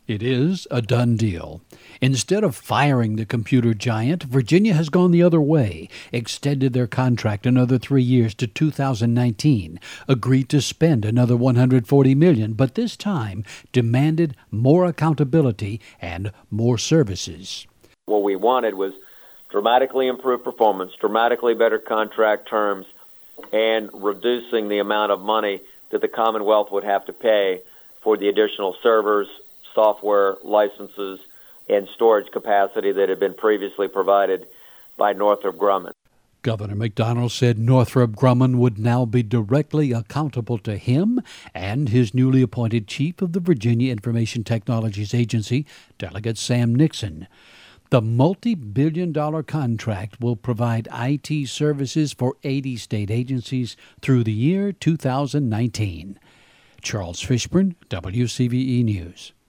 It is a done deal. Instead of firing the computer giant, Virginia has gone the other way, extended their contract another 3 years to 2019, agreed to spend another $140 million, but this time demanded more accountability and more services. What we wanted was dramatically improved performance, dramatically better contract terms, and reducing the amount of money that the Commonwealth would have to pay for the additional servers, software licenses, and storage capacity that had been previously provided by Northrop Grumman. Governor McDonnell said Northrop Grumman would now be directly accountable to him and his newly appointed chief of the Virginia Information Technologies Agency, Delegate Sam Nixon. The multi-billion-dollar contract will provide IT services for 80 state agencies through the year 2019. Charles Fishburne, WCVE News.